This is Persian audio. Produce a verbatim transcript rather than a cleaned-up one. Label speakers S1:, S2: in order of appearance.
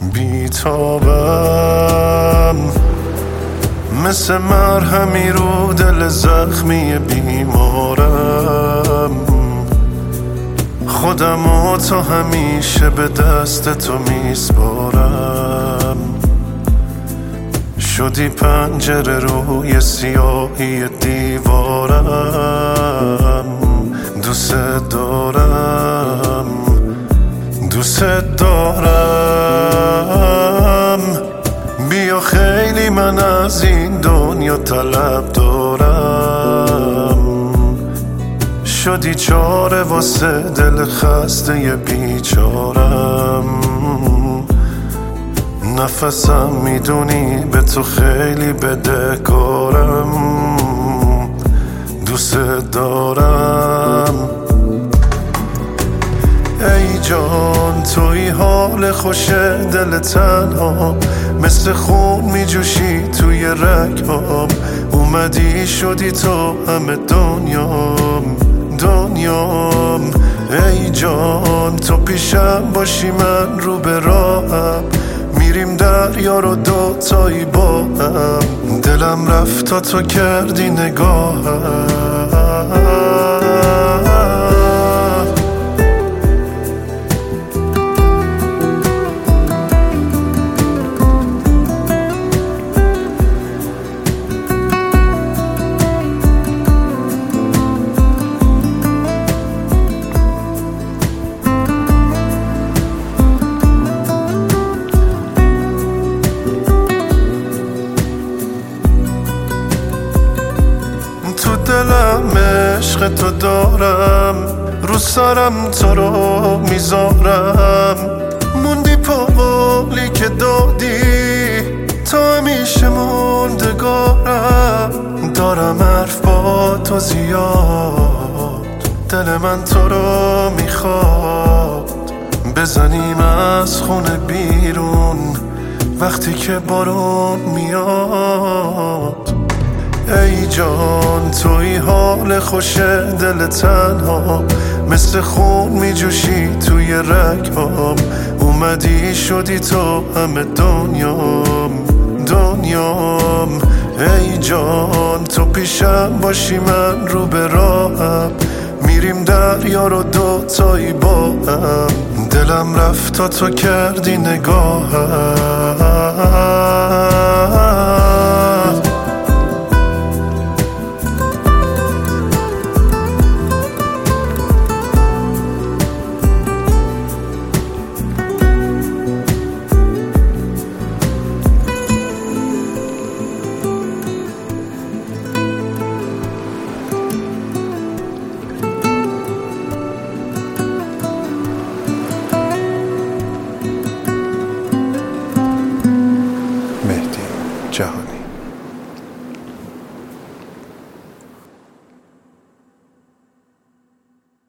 S1: بیتابم، مثل مرهمی رو دل زخمی بیمارم. خودمو تا همیشه به دست تو میسپارم. شدی پنجره روی سیاهی دیوارم. دوست دارم، دوست دارم. بیا خیلی من از این دنیا طلب دارم. شدی چاره واسه دل خسته بیچارم. نفسم میدونی به تو خیلی بدهکارم. دوست دارم. ای جان توی حال خوش دل تنها، مثل خون میجوشی توی رگام. اومدی شدی تو همه دنیام، دنیام. ای جان تو پیشم باشی من رو به راهم. میریم دریا رو دوتایی با هم. دلم رفت تا تو کردی نگاهم. دلم عشق تو دارم، رو سرم تو رو میذارم. موندی پاولی که دادی، تا همیشه موندگارم. دارم حرف با تو زیاد، دل من تو رو میخواد. بزنیم از خونه بیرون وقتی که بارون میاد. ای جان توی حال خوش دل تنها، مثل خون میجوشی توی رگام. اومدی شدی تو همه دنیام، دنیام. ای جان تو پیشم باشی من رو به راهم. میریم دریا رو دوتایی با هم. دلم رفت تا تو کردی نگاهم. مهدی جهانی.